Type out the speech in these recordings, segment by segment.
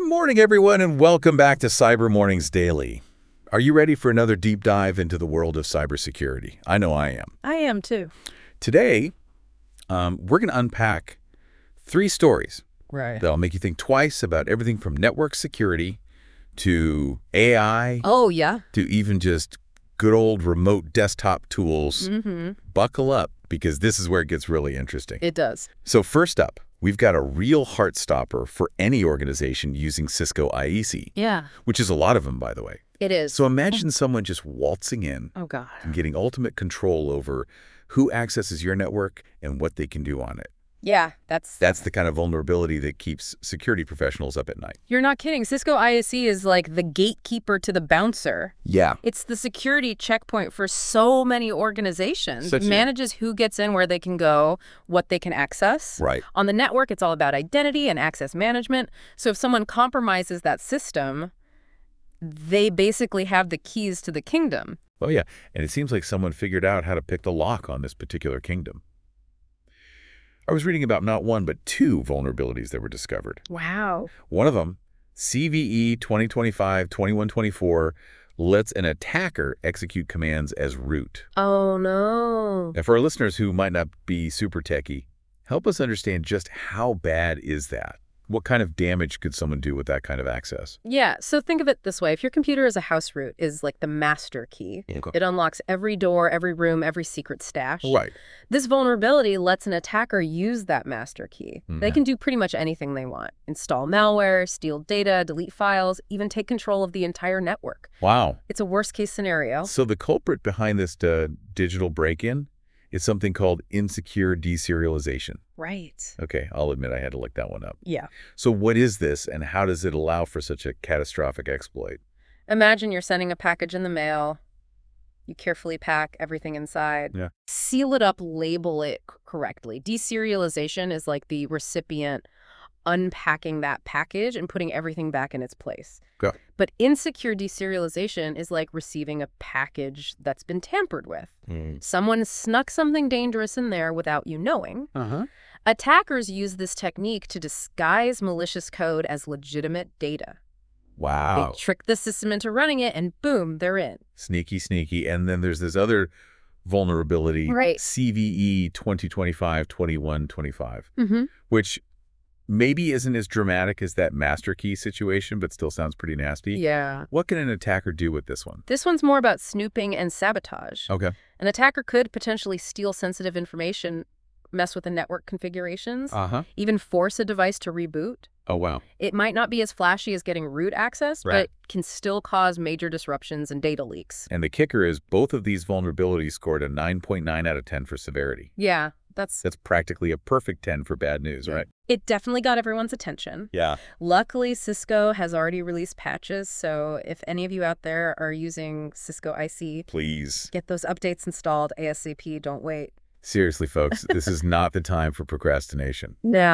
morning, everyone, and welcome back to Cyber Mornings Daily. Are you ready for another deep dive into the world of cybersecurity? I know I am. I am, too. Today, we're going to unpack 3 stories that'll make you think twice about everything from network security to AI. Oh, yeah. To even just good old remote desktop tools. Buckle up, because this is where it gets really interesting. It does. So first up, we've got a real heart stopper for any organization using Cisco IEC. Yeah. Which is a lot of them, by the way. It is. So imagine someone just waltzing in God. and getting ultimate control over who accesses your network and what they can do on it. Yeah, That's the kind of vulnerability that keeps security professionals up at night. You're not kidding. Cisco ISC is like the gatekeeper to the bouncer. Yeah. It's the security checkpoint for so many organizations. It manages who gets in, where they can go, what they can access. Right. On the network, it's all about identity and access management. So if someone compromises that system, they basically have the keys to the kingdom. Oh, yeah. And it seems like someone figured out how to pick the lock on this particular kingdom. I was reading about not 1, but 2 vulnerabilities that were discovered. Wow. One of them, CVE 2025-2124, lets an attacker execute commands as root. Oh, no. Now, for our listeners who might not be super techie, help us understand just how bad is that? What kind of damage could someone do with that kind of access? Yeah, so think of it this way. If your computer is a house root, is like the master key. Okay. It unlocks every door, every room, every secret stash. Right. This vulnerability lets an attacker use that master key. They can do pretty much anything they want. Install malware, steal data, delete files, even take control of the entire network. Wow. It's a worst-case scenario. So the culprit behind this digital break-in is something called insecure deserialization. Right. Okay, I'll admit I had to look that one up. Yeah. So what is this, and how does it allow for such a catastrophic exploit? Imagine you're sending a package in the mail. You carefully pack everything inside. Yeah. Seal it up, label it correctly. Deserialization is like the recipient unpacking that package and putting everything back in its place. Okay. But insecure deserialization is like receiving a package that's been tampered with. Someone snuck something dangerous in there without you knowing. Attackers use this technique to disguise malicious code as legitimate data. Wow. They trick the system into running it, and boom, they're in. Sneaky, sneaky. And then there's this other vulnerability, Right. CVE 2025-2125, which maybe isn't as dramatic as that master key situation, but still sounds pretty nasty. Yeah. What can an attacker do with this one? This one's more about snooping and sabotage. Okay. An attacker could potentially steal sensitive information, mess with the network configurations, even force a device to reboot. Oh, wow. It might not be as flashy as getting root access, but can still cause major disruptions and data leaks. And the kicker is both of these vulnerabilities scored a 9.9 out of 10 for severity. Yeah, that's practically a perfect 10 for bad news, right? It definitely got everyone's attention. Yeah. Luckily, Cisco has already released patches, so if any of you out there are using Cisco IC, please get those updates installed ASAP. Don't wait. Seriously, folks, this is not the time for procrastination.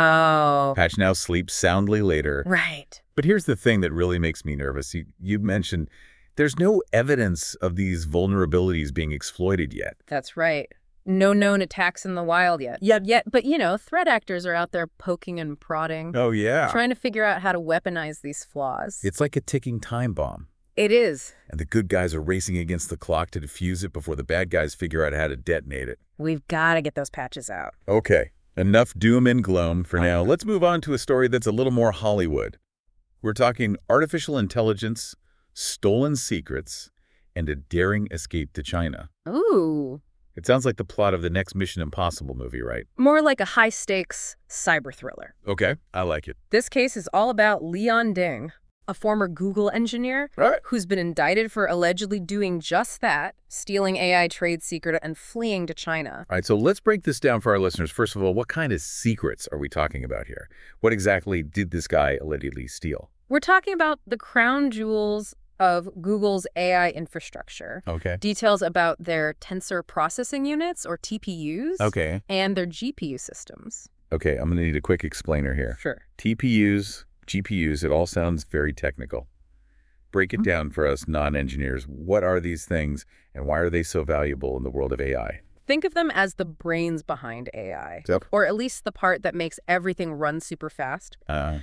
No. Patch now, sleep soundly later. Right. But here's the thing that really makes me nervous. You mentioned there's no evidence of these vulnerabilities being exploited yet. That's right. No known attacks in the wild yet. But, you know, threat actors are out there poking and prodding. Oh, yeah. Trying to figure out how to weaponize these flaws. It's like a ticking time bomb. It is. And the good guys are racing against the clock to defuse it before the bad guys figure out how to detonate it. We've got to get those patches out. Okay, enough doom and gloom for now. Let's move on to a story that's a little more Hollywood. We're talking artificial intelligence, stolen secrets, and a daring escape to China. Ooh. It sounds like the plot of the next Mission Impossible movie, right? More like a high-stakes cyber thriller. Okay, I like it. This case is all about Leon Ding, a former Google engineer who's been indicted for allegedly doing just that, stealing AI trade secret and fleeing to China. All right, so let's break this down for our listeners. First of all, what kind of secrets are we talking about here? What exactly did this guy allegedly steal? We're talking about the crown jewels of Google's AI infrastructure. Okay. Details about their tensor processing units, or TPUs. Okay. And their GPU systems. Okay, I'm going to need a quick explainer here. Sure. TPUs, GPUs, it all sounds very technical. Break it down for us non-engineers. What are these things, and why are they so valuable in the world of AI? Think of them as the brains behind AI, Yep. or at least the part that makes everything run super fast.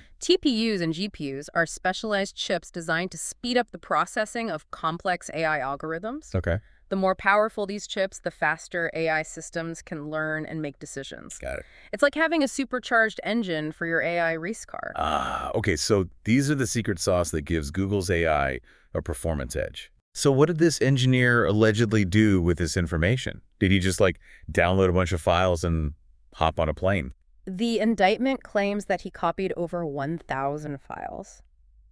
TPUs and GPUs are specialized chips designed to speed up the processing of complex AI algorithms. Okay. The more powerful these chips, the faster AI systems can learn and make decisions. Got it. It's like having a supercharged engine for your AI race car. Okay, so these are the secret sauce that gives Google's AI a performance edge. So what did this engineer allegedly do with this information? Did he just, like, download a bunch of files and hop on a plane? The indictment claims that he copied over 1,000 files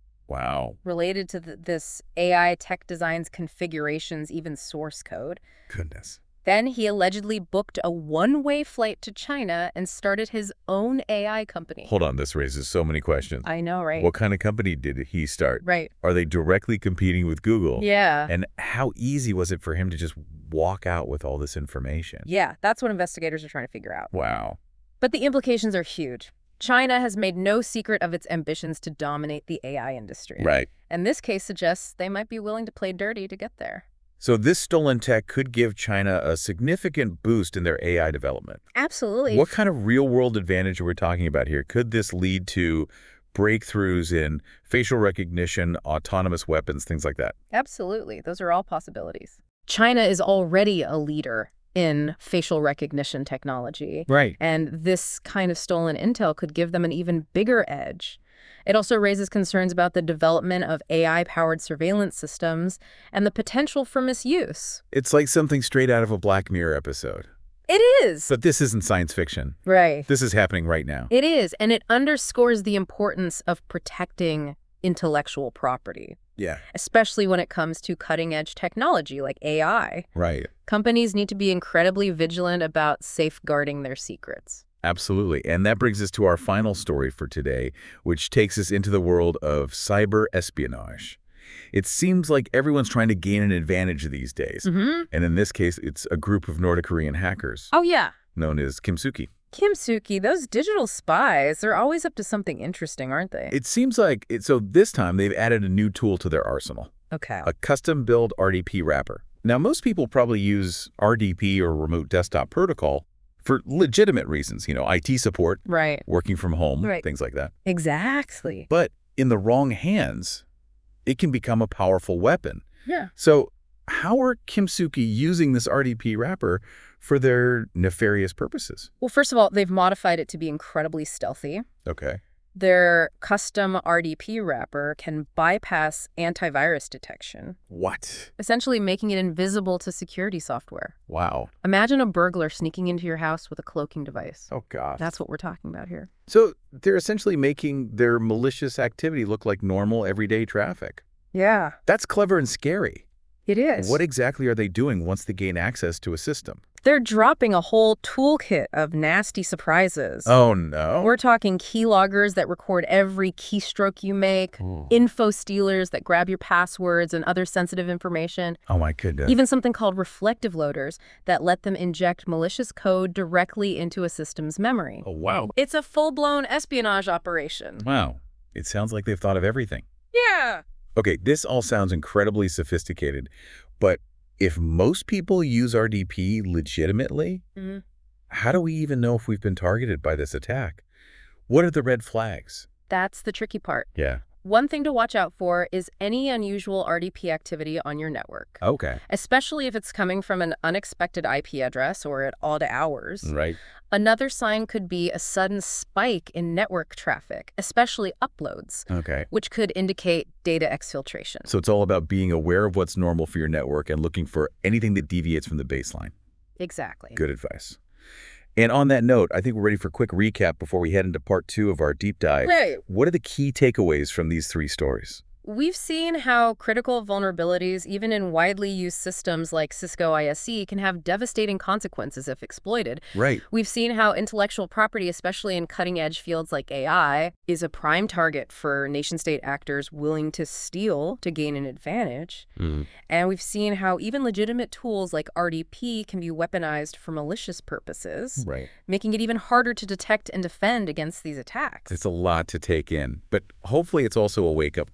Wow. related to this AI tech design's configurations, even source code. Goodness. Then he allegedly booked a one-way flight to China and started his own AI company. Hold on, this raises so many questions. I know, right? What kind of company did he start? Right. Are they directly competing with Google? Yeah. And how easy was it for him to just walk out with all this information? Yeah, that's what investigators are trying to figure out. Wow. But the implications are huge. China has made no secret of its ambitions to dominate the AI industry. Right. And this case suggests they might be willing to play dirty to get there. So this stolen tech could give China a significant boost in their AI development. Absolutely. What kind of real-world advantage are we talking about here? Could this lead to breakthroughs in facial recognition, autonomous weapons, things like that? Absolutely. Those are all possibilities. China is already a leader in facial recognition technology. Right. And this kind of stolen intel could give them an even bigger edge. It also raises concerns about the development of AI-powered surveillance systems and the potential for misuse. It's like something straight out of a Black Mirror episode. It is. But this isn't science fiction. Right. This is happening right now. It is, and it underscores the importance of protecting intellectual property, Yeah. especially when it comes to cutting-edge technology like AI. Right. Companies need to be incredibly vigilant about safeguarding their secrets. Absolutely. And that brings us to our final story for today, which takes us into the world of cyber espionage. It seems like everyone's trying to gain an advantage these days. Mm-hmm. And in this case, it's a group of North Korean hackers Oh, yeah. known as Kimsuki. Kimsuki, those digital spies, they're always up to something interesting, aren't they? It seems like so this time they've added a new tool to their arsenal, Okay. a custom-built RDP wrapper. Now, most people probably use RDP or remote desktop protocol for legitimate reasons, IT support, Right. working from home, Right. things like that. Exactly. But in the wrong hands, it can become a powerful weapon. Yeah. So how are Kimsuki using this RDP wrapper for their nefarious purposes? Well, first of all, they've modified it to be incredibly stealthy. Okay. Their custom RDP wrapper can bypass antivirus detection, What? essentially making it invisible to security software. Wow. Imagine a burglar sneaking into your house with a cloaking device. Oh, God. That's what we're talking about here. So they're essentially making their malicious activity look like normal, everyday traffic. Yeah, That's clever and scary. it is. What exactly are they doing once they gain access to a system? They're dropping a whole toolkit of nasty surprises. Oh, no. We're talking keyloggers that record every keystroke you make, info stealers that grab your passwords and other sensitive information, Oh, my goodness. even something called reflective loaders that let them inject malicious code directly into a system's memory. Oh, wow. It's a full-blown espionage operation. Wow. It sounds like they've thought of everything. Yeah. Okay, this all sounds incredibly sophisticated, but if most people use RDP legitimately, Mhm. how do we even know if we've been targeted by this attack? What are the red flags? That's the tricky part. Yeah. One thing to watch out for is any unusual RDP activity on your network, Okay. especially if it's coming from an unexpected IP address or at odd hours. Right. Another sign could be a sudden spike in network traffic, especially uploads, Okay. which could indicate data exfiltration. So it's all about being aware of what's normal for your network and looking for anything that deviates from the baseline. Exactly. Good advice. And on that note, I think we're ready for a quick recap before we head into part 2 of our deep dive. Right. What are the key takeaways from these 3 stories? We've seen how critical vulnerabilities, even in widely used systems like Cisco ISC, can have devastating consequences if exploited. Right. We've seen how intellectual property, especially in cutting-edge fields like AI, is a prime target for nation-state actors willing to steal to gain an advantage. And we've seen how even legitimate tools like RDP can be weaponized for malicious purposes, Right. making it even harder to detect and defend against these attacks. It's a lot to take in, but hopefully it's also a wake-up call for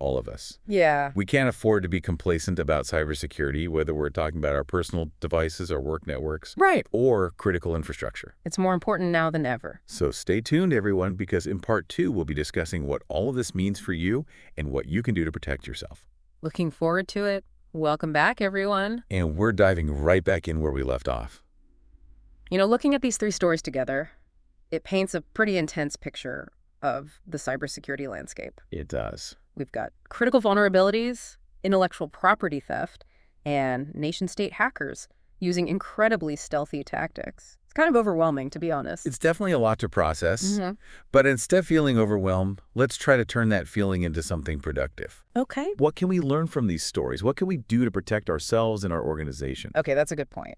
all of us. Yeah. We can't afford to be complacent about cybersecurity, whether we're talking about our personal devices or work networks. Right. Or critical infrastructure. It's more important now than ever. So stay tuned, everyone, because in part 2, we'll be discussing what all of this means for you and what you can do to protect yourself. Looking forward to it. Welcome back, everyone. And we're diving right back in where we left off. You know, looking at these 3 stories together, it paints a pretty intense picture of the cybersecurity landscape. It does. We've got critical vulnerabilities, intellectual property theft, and nation-state hackers using incredibly stealthy tactics. It's kind of overwhelming, to be honest. It's definitely a lot to process. But instead of feeling overwhelmed, let's try to turn that feeling into something productive. Okay. What can we learn from these stories? What can we do to protect ourselves and our organization? Okay, that's a good point.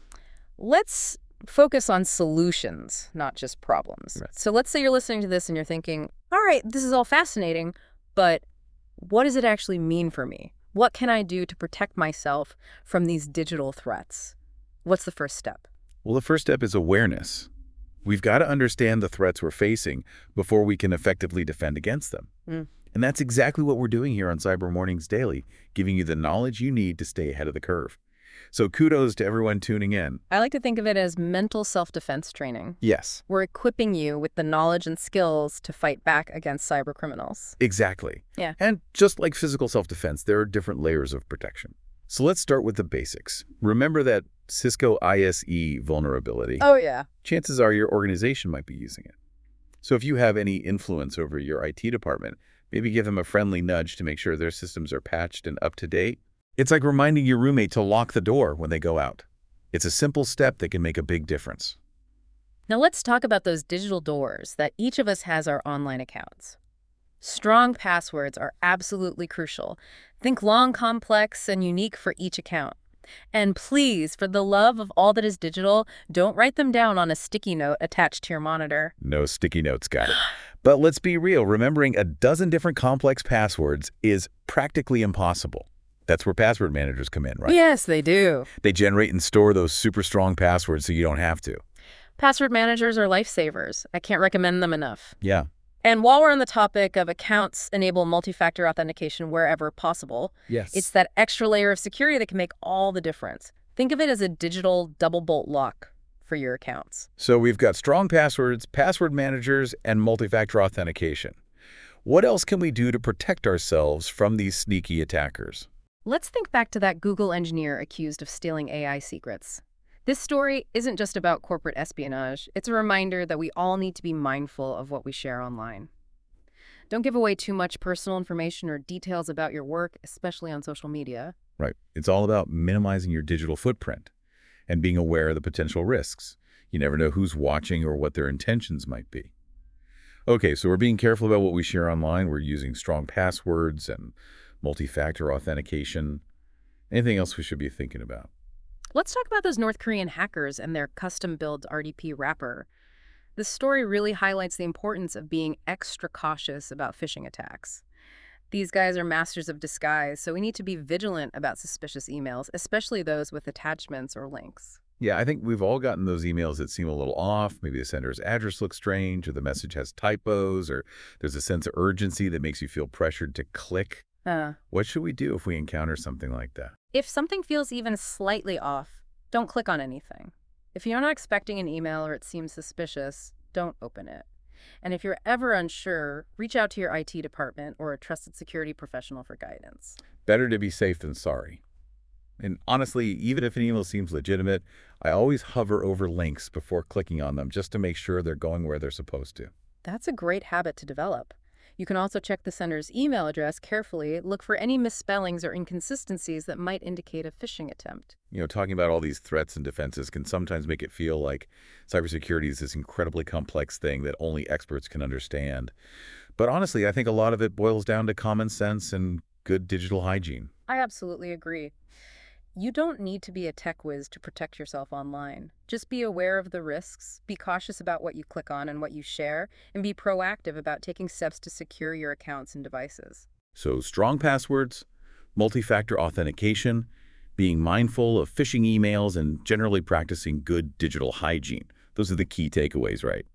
Let's focus on solutions, not just problems. Right. So let's say you're listening to this and you're thinking, all right, this is all fascinating, but what does it actually mean for me? What can I do to protect myself from these digital threats? What's the first step? Well, the first step is awareness. We've got to understand the threats we're facing before we can effectively defend against them. And that's exactly what we're doing here on Cyber Mornings Daily, giving you the knowledge you need to stay ahead of the curve. So kudos to everyone tuning in. I like to think of it as mental self-defense training. Yes. We're equipping you with the knowledge and skills to fight back against cyber criminals. Exactly. Yeah. And just like physical self-defense, there are different layers of protection. So let's start with the basics. Remember that Cisco ISE vulnerability. Oh, yeah. Chances are your organization might be using it. So if you have any influence over your IT department, maybe give them a friendly nudge to make sure their systems are patched and up to date. It's like reminding your roommate to lock the door when they go out. It's a simple step that can make a big difference. Now let's talk about those digital doors that each of us has our online accounts. Strong passwords are absolutely crucial. Think long, complex, and unique for each account. And please, for the love of all that is digital, don't write them down on a sticky note attached to your monitor. No sticky notes, got it. But let's be real, remembering a dozen different complex passwords is practically impossible. That's where password managers come in, right? Yes, they do. They generate and store those super strong passwords so you don't have to. Password managers are lifesavers. I can't recommend them enough. Yeah. And while we're on the topic of accounts enable multi-factor authentication wherever possible, Yes. it's that extra layer of security that can make all the difference. Think of it as a digital double bolt lock for your accounts. So we've got strong passwords, password managers, and multi-factor authentication. What else can we do to protect ourselves from these sneaky attackers? Let's think back to that Google engineer accused of stealing AI secrets. This story isn't just about corporate espionage. It's a reminder that we all need to be mindful of what we share online. Don't give away too much personal information or details about your work, especially on social media. Right. It's all about minimizing your digital footprint and being aware of the potential risks. You never know who's watching or what their intentions might be. Okay, so we're being careful about what we share online. We're using strong passwords and multi-factor authentication. Anything else we should be thinking about? Let's talk about those North Korean hackers and their custom-built RDP wrapper. This story really highlights the importance of being extra cautious about phishing attacks. These guys are masters of disguise, so we need to be vigilant about suspicious emails, especially those with attachments or links. Yeah, I think we've all gotten those emails that seem a little off. Maybe the sender's address looks strange, or the message has typos, or there's a sense of urgency that makes you feel pressured to click. What should we do if we encounter something like that? If something feels even slightly off, don't click on anything. If you're not expecting an email or it seems suspicious, don't open it. And if you're ever unsure, reach out to your IT department or a trusted security professional for guidance. Better to be safe than sorry. And honestly, even if an email seems legitimate, I always hover over links before clicking on them just to make sure they're going where they're supposed to. That's a great habit to develop. You can also check the sender's email address carefully, look for any misspellings or inconsistencies that might indicate a phishing attempt. You know, talking about all these threats and defenses can sometimes make it feel like cybersecurity is this incredibly complex thing that only experts can understand. But honestly, I think a lot of it boils down to common sense and good digital hygiene. I absolutely agree. You don't need to be a tech whiz to protect yourself online. Just be aware of the risks, be cautious about what you click on and what you share, and be proactive about taking steps to secure your accounts and devices. So strong passwords, multi-factor authentication, being mindful of phishing emails, and generally practicing good digital hygiene. Those are the key takeaways, right?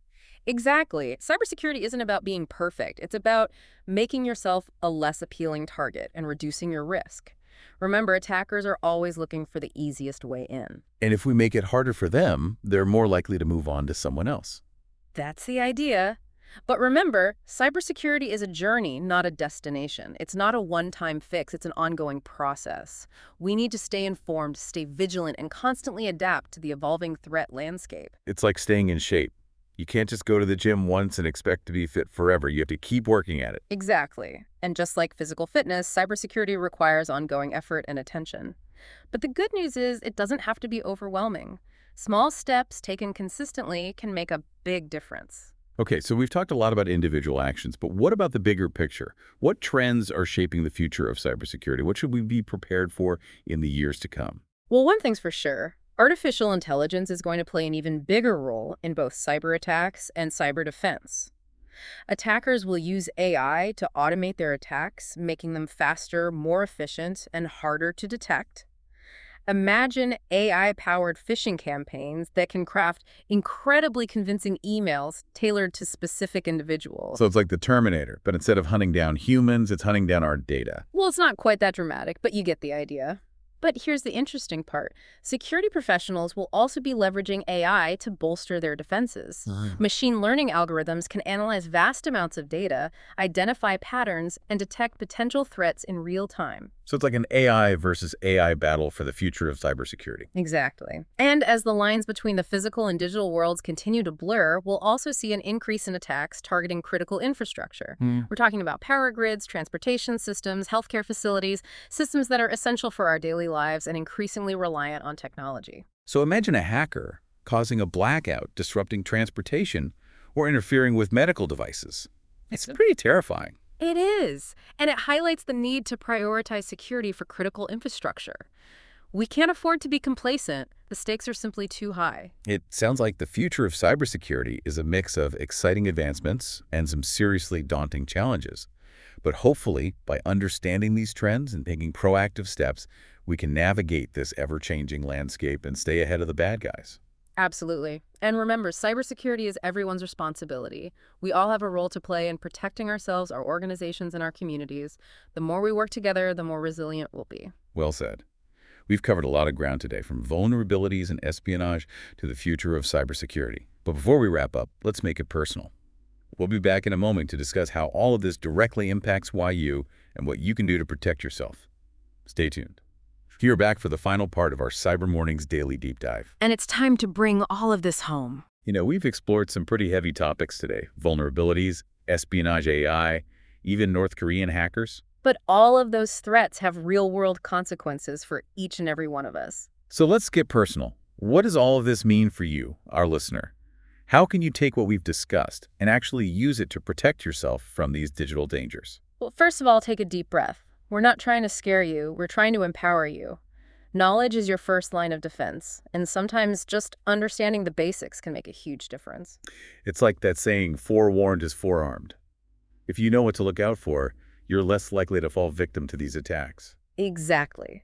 Exactly. Cybersecurity isn't about being perfect. It's about making yourself a less appealing target and reducing your risk. Remember, attackers are always looking for the easiest way in. And if we make it harder for them, they're more likely to move on to someone else. That's the idea. But remember, cybersecurity is a journey, not a destination. It's not a one-time fix, it's an ongoing process. We need to stay informed, stay vigilant, and constantly adapt to the evolving threat landscape. It's like staying in shape. You can't just go to the gym once and expect to be fit forever. You have to keep working at it. Exactly. And just like physical fitness, cybersecurity requires ongoing effort and attention. But the good news is it doesn't have to be overwhelming. Small steps taken consistently can make a big difference. Okay, so we've talked a lot about individual actions, but what about the bigger picture? What trends are shaping the future of cybersecurity? What should we be prepared for in the years to come? Well, one thing's for sure. Artificial intelligence is going to play an even bigger role in both cyber attacks and cyber defense. Attackers will use AI to automate their attacks, making them faster, more efficient, and harder to detect. Imagine AI-powered phishing campaigns that can craft incredibly convincing emails tailored to specific individuals. So it's like the Terminator, but instead of hunting down humans, it's hunting down our data. Well, it's not quite that dramatic, but you get the idea. But here's the interesting part. Security professionals will also be leveraging AI to bolster their defenses. Machine learning algorithms can analyze vast amounts of data, identify patterns, and detect potential threats in real time. So it's like an AI versus AI battle for the future of cybersecurity. Exactly. And as the lines between the physical and digital worlds continue to blur, we'll also see an increase in attacks targeting critical infrastructure. We're talking about power grids, transportation systems, healthcare facilities, systems that are essential for our daily lives and increasingly reliant on technology. So imagine a hacker causing a blackout, disrupting transportation, or interfering with medical devices. It's pretty terrifying. It is, and it highlights the need to prioritize security for critical infrastructure. We can't afford to be complacent. The stakes are simply too high. It sounds like the future of cybersecurity is a mix of exciting advancements and some seriously daunting challenges. But hopefully, by understanding these trends and taking proactive steps, we can navigate this ever-changing landscape and stay ahead of the bad guys. Absolutely. And remember, cybersecurity is everyone's responsibility. We all have a role to play in protecting ourselves, our organizations, and our communities. The more we work together, the more resilient we'll be. Well said. We've covered a lot of ground today, from vulnerabilities and espionage to the future of cybersecurity. But before we wrap up, let's make it personal. We'll be back in a moment to discuss how all of this directly impacts YU and what you can do to protect yourself. Stay tuned. You're back for the final part of our Cyber Mornings Daily Deep Dive. And it's time to bring all of this home. You know, we've explored some pretty heavy topics today. Vulnerabilities, espionage AI, even North Korean hackers. But all of those threats have real-world consequences for each and every one of us. So let's get personal. What does all of this mean for you, our listener? How can you take what we've discussed and actually use it to protect yourself from these digital dangers? Well, first of all, take a deep breath. We're not trying to scare you, we're trying to empower you. Knowledge is your first line of defense, and sometimes just understanding the basics can make a huge difference. It's like that saying, forewarned is forearmed. If you know what to look out for, you're less likely to fall victim to these attacks. Exactly.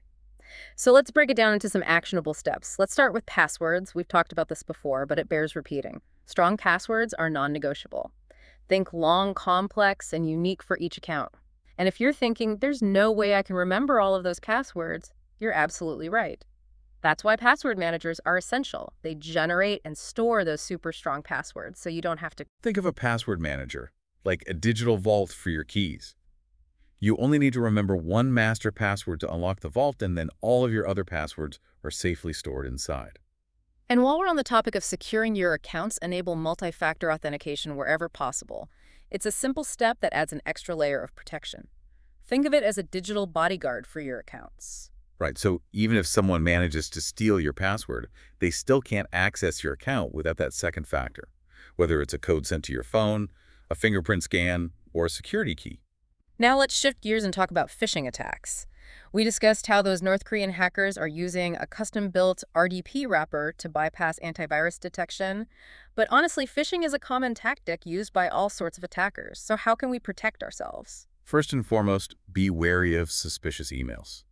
So let's break it down into some actionable steps. Let's start with passwords. We've talked about this before, but it bears repeating. Strong passwords are non-negotiable. Think long, complex, and unique for each account. And if you're thinking, there's no way I can remember all of those passwords, you're absolutely right. That's why password managers are essential. They generate and store those super strong passwords, so you don't have to. Think of a password manager, like a digital vault for your keys. You only need to remember one master password to unlock the vault, and then all of your other passwords are safely stored inside. And while we're on the topic of securing your accounts, enable multi-factor authentication wherever possible. It's a simple step that adds an extra layer of protection. Think of it as a digital bodyguard for your accounts. Right, so even if someone manages to steal your password, they still can't access your account without that second factor, whether it's a code sent to your phone, a fingerprint scan, or a security key. Now let's shift gears and talk about phishing attacks. We discussed how those North Korean hackers are using a custom-built RDP wrapper to bypass antivirus detection. But honestly, phishing is a common tactic used by all sorts of attackers. So how can we protect ourselves? First and foremost, be wary of suspicious emails.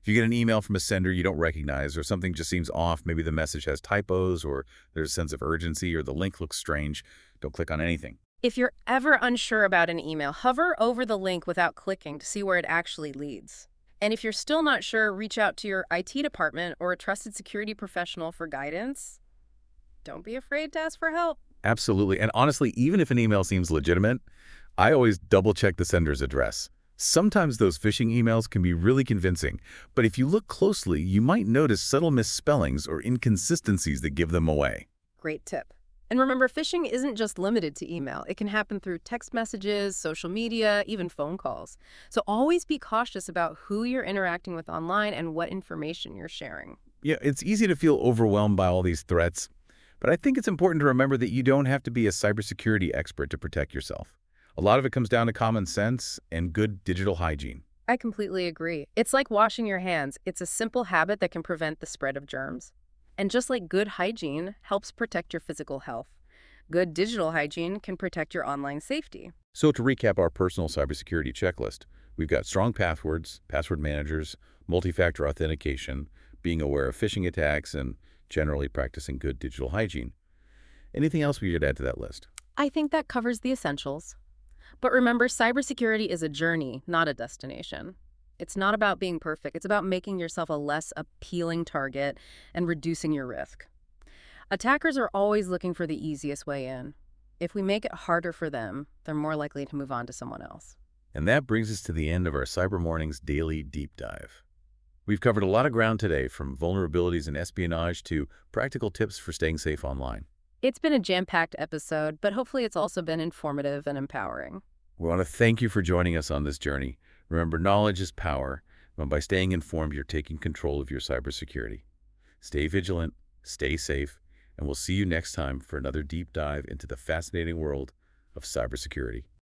If you get an email from a sender you don't recognize or something just seems off, maybe the message has typos or there's a sense of urgency or the link looks strange, don't click on anything. If you're ever unsure about an email, hover over the link without clicking to see where it actually leads. And if you're still not sure, reach out to your IT department or a trusted security professional for guidance. Don't be afraid to ask for help. Absolutely. And honestly, even if an email seems legitimate, I always double-check the sender's address. Sometimes those phishing emails can be really convincing, but if you look closely, you might notice subtle misspellings or inconsistencies that give them away. Great tip. And remember, phishing isn't just limited to email. It can happen through text messages, social media, even phone calls. So always be cautious about who you're interacting with online and what information you're sharing. Yeah, it's easy to feel overwhelmed by all these threats, but I think it's important to remember that you don't have to be a cybersecurity expert to protect yourself. A lot of it comes down to common sense and good digital hygiene. I completely agree. It's like washing your hands. It's a simple habit that can prevent the spread of germs. And just like good hygiene helps protect your physical health, good digital hygiene can protect your online safety. So to recap our personal cybersecurity checklist, we've got strong passwords, password managers, multi-factor authentication, being aware of phishing attacks, and generally practicing good digital hygiene. Anything else we should add to that list? I think that covers the essentials. But remember, cybersecurity is a journey, not a destination. It's not about being perfect. It's about making yourself a less appealing target and reducing your risk. Attackers are always looking for the easiest way in. If we make it harder for them, they're more likely to move on to someone else. And that brings us to the end of our Cyber Mornings Daily Deep Dive. We've covered a lot of ground today, from vulnerabilities and espionage to practical tips for staying safe online. It's been a jam-packed episode, but hopefully it's also been informative and empowering. We want to thank you for joining us on this journey. Remember, knowledge is power, and by staying informed, you're taking control of your cybersecurity. Stay vigilant, stay safe, and we'll see you next time for another deep dive into the fascinating world of cybersecurity.